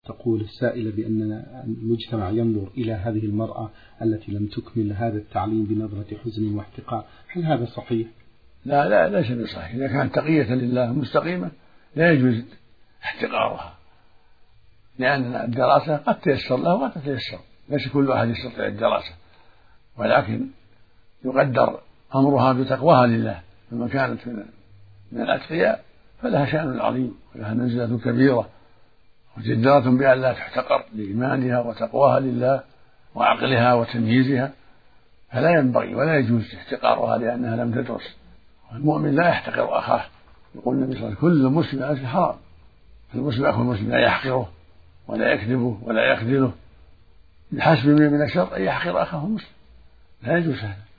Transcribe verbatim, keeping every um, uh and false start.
تقول السائلة بأن المجتمع ينظر إلى هذه المرأة التي لم تكمل هذا التعليم بنظرة حزن واحتقار، هل هذا صحيح؟ لا لا ليس بصحيح. إذا كانت تقية لله مستقيمة لا يجوز احتقارها، لأن الدراسة قد تيسر له وقد تتيسر، ليس كل واحد يستطيع الدراسة، ولكن يقدر أمرها بتقواها لله، فما كانت من الأتقياء فلها شأن عظيم ولها منزلة كبيرة وجدارة بأن لا تحتقر لإيمانها وتقواها لله وعقلها وتمييزها، فلا ينبغي ولا يجوز احتقارها لأنها لم تدرس. المؤمن لا يحتقر أخاه، يقول النبي صلى الله عليه وسلم كل مسلم على حرام، فالمسلم أخو المسلم لا يحقره ولا يكذبه ولا يخذله، بحسب من الشر أن يحقر أخاه المسلم، لا يجوز هذا.